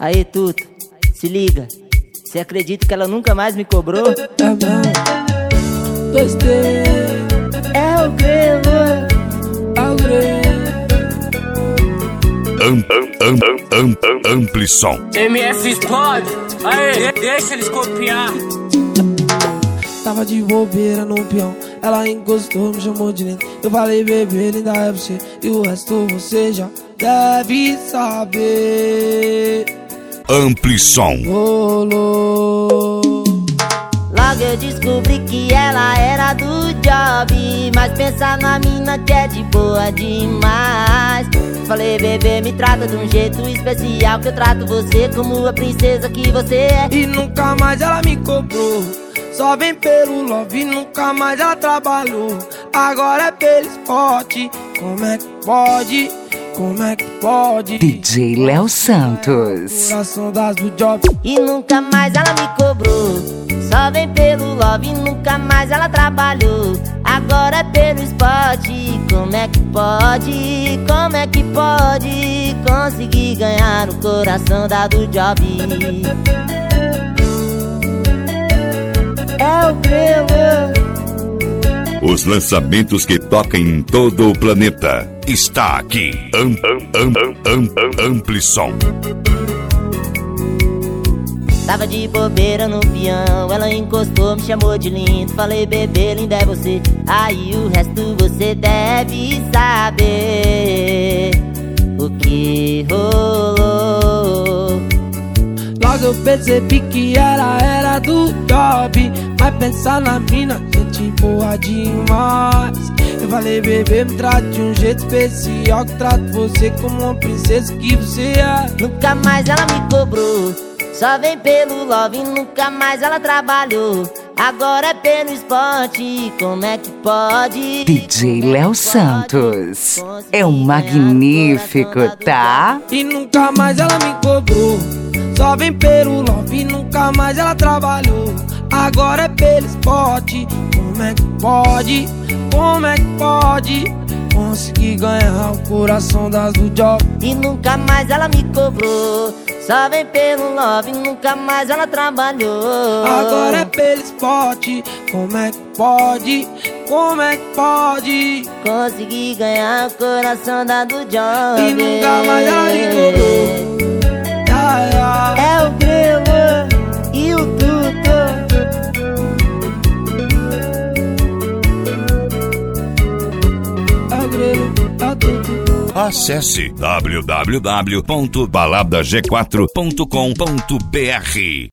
Aí, Tuto, se liga. Você acredita que ela nunca mais me cobrou? É mesmo. Gostei. É o grelo. É o grelo. Amplissom. MF explode. Aê, deixa eles copiar. Tava de bobeira no peão, ela encostou, me chamou de lindo. Eu falei, bebê, linda é você, e o resto você já deve saber. Amplissom. Rolou. Logo eu descobri que ela era do job, mas pensa na mina que é de boa demais. Falei, bebê, me trata de um jeito especial, que eu trato você como a princesa que você é. E nunca mais ela me cobrou, só vem pelo love, nunca mais ela trabalhou. Agora é pelo esporte, como é que pode? Como é que pode? DJ Léo Santos. Coração das do job. E nunca mais ela me cobrou, só vem pelo love, nunca mais ela trabalhou. Agora é pelo esporte, como é que pode? Como é que pode conseguir ganhar o coração da do job? É o grelo. Os lançamentos que tocam em todo o planeta. Está aqui. Amplissom. Tava de bobeira no peão, ela encostou, me chamou de lindo. Falei, bebê, linda é você, aí o resto você deve saber o que rolou. Logo eu percebi que ela era do job, mas pensar na mina, gente boa demais. Eu falei, bebê, me trate de um jeito especial, que trato você como uma princesa que você é. Nunca mais ela me cobrou, só vem pelo love, nunca mais ela trabalhou. Agora é pelo esporte, como é que pode? DJ Léo Santos. É um magnífico, tá? E nunca mais ela me cobrou, só vem pelo love, nunca mais ela trabalhou. Agora é pelo esporte, como é que pode? Como é que pode conseguir ganhar o coração das do job? E nunca mais ela me cobrou, só vem pelo love, nunca mais ela trabalhou. Agora é pelo esporte, como é que pode? Como é que pode conseguir ganhar o coração da do job? E nunca mais ela me cobrou. É o grelo e o Tuto. É o grelo, é o Tuto. Acesse www.baladag4.com.br.